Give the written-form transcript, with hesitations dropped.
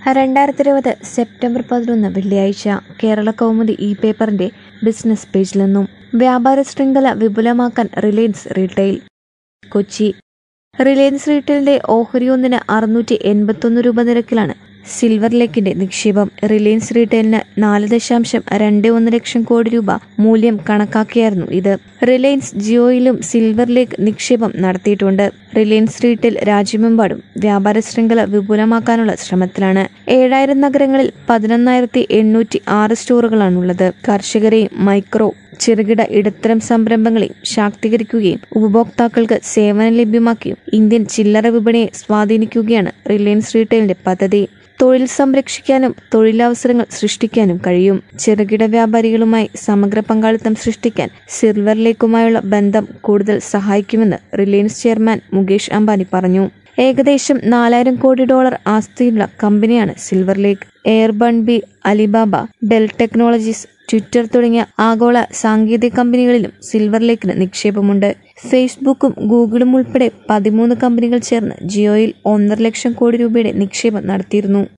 2020 September 11 വെള്ളിയാഴ്ച കേരള കൗമുദി പേപ്പറിന്റെ business പേജിൽ നിന്നും വ്യാപാര ശൃംഖല വിപുലമാക്കാൻ റിലയൻസ് റീട്ടെയിൽ. കൊച്ചി. റിലയൻസ് റീട്ടെയിലിന്റെ ഓഹരി ഒന്നിന് 681 രൂപ നിരക്കിലാണ് സിൽവർ ലേക്കിന്റെ നിക്ഷേപം. റിലയൻസ് റീട്ടെയിലിന് 4.21 ലക്ഷം കോടി രൂപ മൂല്യം കണക്കാക്കിയായിരുന്നു ഇത്. റിലയൻസ് ജിയോയിലും സിൽവർ ലേക്ക് നിക്ഷേപം നടത്തിയിട്ടുണ്ട്. റിലയൻസ് റീട്ടെയിൽ രാജ്യമെമ്പാടും വ്യാപാര ശൃംഖല വിപുലമാക്കാനുള്ള ശ്രമത്തിലാണ്. 7000 നഗരങ്ങളിൽ 11,806 സ്റ്റോറുകളാണുള്ളത്. കർഷകരെയും മൈക്രോ, ചെറുകിട, ഇടത്തരം സംരംഭങ്ങളെയും ശാക്തീകരിക്കുകയും ഉപഭോക്താക്കൾക്ക് സേവനം ലഭ്യമാക്കിയും ഇന്ത്യൻ ചില്ലറ വിപണിയെ സ്വാധീനിക്കുകയാണ് റിലയൻസ് റീട്ടെയിലിന്റെ പദ്ധതി. തൊഴിൽ സംരക്ഷിക്കാനും തൊഴിലവസരങ്ങൾ സൃഷ്ടിക്കാനും കഴിയും. ചെറുകിട വ്യാപാരികളുമായി സമഗ്ര പങ്കാളിത്തം സൃഷ്ടിക്കാൻ സിൽവർ ലേക്കുമായുള്ള ബന്ധം കൂടുതൽ സഹായിക്കുമെന്ന് റിലയൻസ് ചെയർമാൻ മുകേഷ് അംബാനി പറഞ്ഞു. ഏകദേശം $4,000 കോടി ആസ്തിയുള്ള കമ്പനിയാണ് silver lake. Airbnb, Alibaba, Dell technologies, Twitter തുടങ്ങിയ ആഗോള സാങ്കേതിക കമ്പനികളിലും സിൽവർ ലേക്കിന് നിക്ഷേപമുണ്ട്. ഫേസ്ബുക്കും ഗൂഗിളും ഉൾപ്പെടെ 13 കമ്പനികൾ ചേർന്ന് ജിയോയിൽ 1.5 ലക്ഷം കോടി രൂപയുടെ നിക്ഷേപം നടത്തിയിരുന്നു.